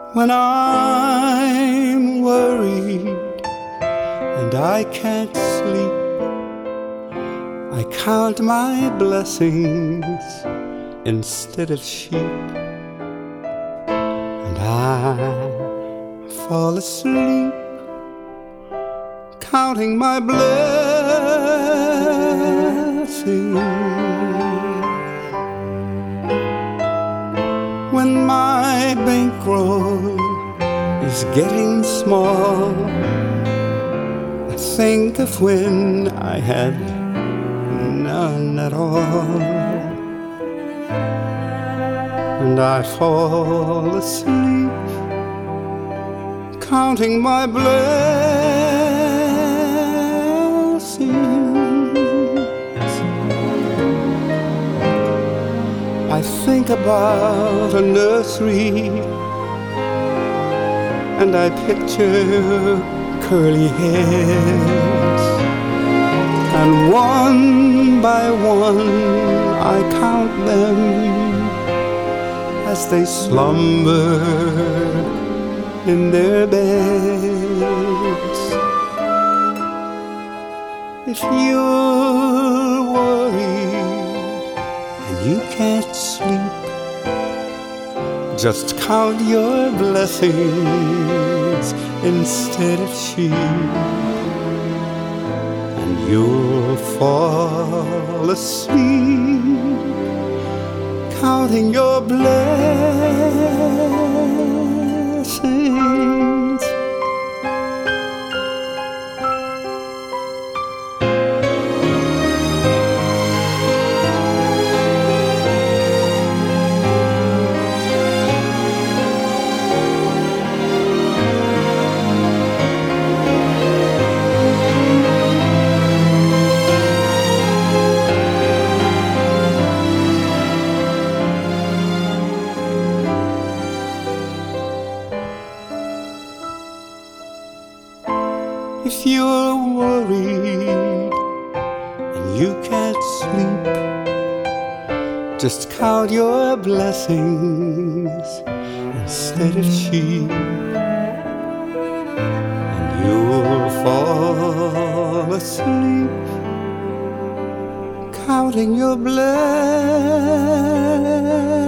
When I'm worried and I can't sleep, I count my blessings instead of sheep, and I fall asleep counting my blessings. When my bankroll is getting small, I think of when I had none at all, and I fall asleep counting my blessings. I think about a nursery, and I picture curly heads, and one by one I count them as they slumber in their beds. If you're worried and you can't sleep, just count your blessings instead of sheep, and you'll fall asleep counting your blessings. If you're worried and you can't sleep, just count your blessings instead of sheep, and you'll fall asleep counting your blessings.